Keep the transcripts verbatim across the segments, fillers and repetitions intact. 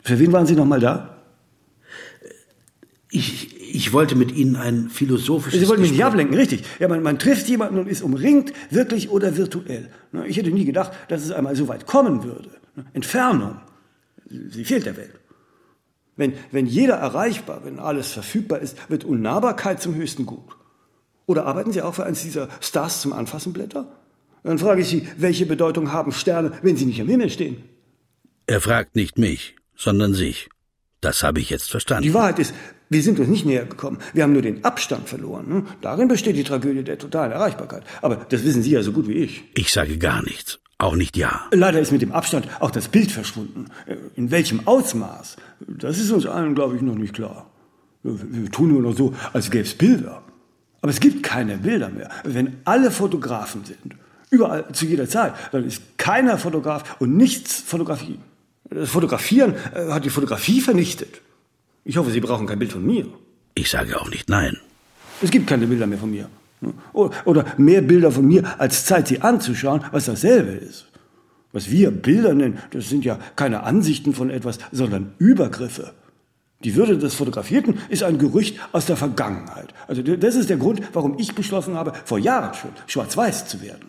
Für wen waren Sie noch mal da? Ich, ich wollte mit Ihnen ein philosophisches Sie wollten mich nicht Gespräch- ablenken, richtig. Ja, man, man trifft jemanden und ist umringt, wirklich oder virtuell. Ich hätte nie gedacht, dass es einmal so weit kommen würde. Entfernung, sie fehlt der Welt. Wenn, wenn jeder erreichbar, wenn alles verfügbar ist, wird Unnahbarkeit zum höchsten Gut. Oder arbeiten Sie auch für eines dieser Stars zum Anfassen Blätter? Dann frage ich Sie, welche Bedeutung haben Sterne, wenn sie nicht am Himmel stehen? Er fragt nicht mich, sondern sich. Das habe ich jetzt verstanden. Die Wahrheit ist, wir sind uns nicht näher gekommen. Wir haben nur den Abstand verloren. Darin besteht die Tragödie der totalen Erreichbarkeit. Aber das wissen Sie ja so gut wie ich. Ich sage gar nichts. Auch nicht ja. Leider ist mit dem Abstand auch das Bild verschwunden. In welchem Ausmaß? Das ist uns allen, glaube ich, noch nicht klar. Wir tun nur noch so, als gäbe es Bilder. Aber es gibt keine Bilder mehr. Wenn alle Fotografen sind, überall, zu jeder Zeit, dann ist keiner Fotograf und nichts Fotografie. Das Fotografieren äh, hat die Fotografie vernichtet. Ich hoffe, Sie brauchen kein Bild von mir. Ich sage auch nicht nein. Es gibt keine Bilder mehr von mir. Oder mehr Bilder von mir, als Zeit, sie anzuschauen, was dasselbe ist. Was wir Bilder nennen, das sind ja keine Ansichten von etwas, sondern Übergriffe. Die Würde des Fotografierten ist ein Gerücht aus der Vergangenheit. Also das ist der Grund, warum ich beschlossen habe, vor Jahren schon schwarz-weiß zu werden.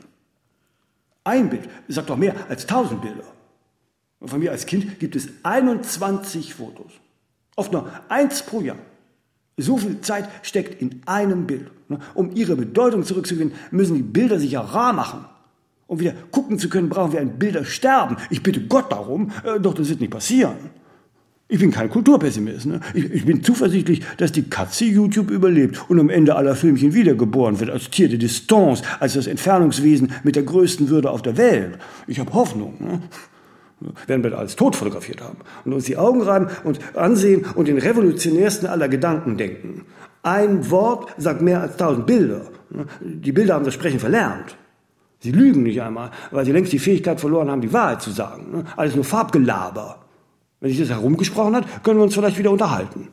Ein Bild sagt doch mehr als tausend Bilder. Von mir als Kind gibt es einundzwanzig Fotos. Oft nur eins pro Jahr. So viel Zeit steckt in einem Bild. Um ihre Bedeutung zurückzugewinnen, müssen die Bilder sich ja rar machen. Um wieder gucken zu können, brauchen wir ein Bildersterben. Ich bitte Gott darum, doch das wird nicht passieren. Ich bin kein Kulturpessimist. Ne? Ich, ich bin zuversichtlich, dass die Katze YouTube überlebt und am Ende aller Filmchen wiedergeboren wird, als Tier de Distance, als das Entfernungswesen mit der größten Würde auf der Welt. Ich habe Hoffnung. Ne? Werden wir alles tot fotografiert haben und uns die Augen reiben und ansehen und den revolutionärsten aller Gedanken denken. Ein Wort sagt mehr als tausend Bilder. Die Bilder haben das Sprechen verlernt. Sie lügen nicht einmal, weil sie längst die Fähigkeit verloren haben, die Wahrheit zu sagen. Alles nur Farbgelaber. Wenn sich das herumgesprochen hat, können wir uns vielleicht wieder unterhalten.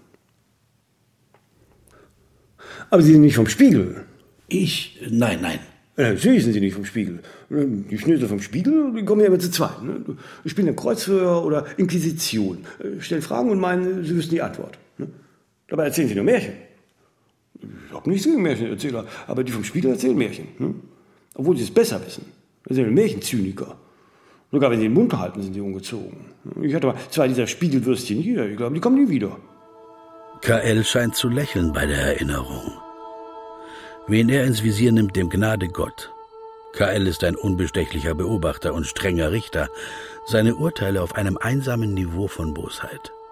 Aber Sie sind nicht vom Spiegel. Ich? Nein, nein. Natürlich sind Sie nicht vom Spiegel. Die Schnösel vom Spiegel, die kommen ja immer zu zweit. Ne? Die spielen ja Kreuzverhör oder Inquisition. Stellen Fragen und meinen, Sie wüssten die Antwort. Ne? Dabei erzählen Sie nur Märchen. Ich habe nichts gegen Märchenerzähler, aber die vom Spiegel erzählen Märchen. Ne? Obwohl sie es besser wissen. Das sind Märchenzyniker. Sogar wenn sie den Mund halten, sind sie ungezogen. Ich hatte mal zwei dieser Spiegelwürstchen hier. Ich glaube, die kommen nie wieder. K L scheint zu lächeln bei der Erinnerung. Wen er ins Visier nimmt, dem Gnade Gott. K L ist ein unbestechlicher Beobachter und strenger Richter. Seine Urteile auf einem einsamen Niveau von Bosheit.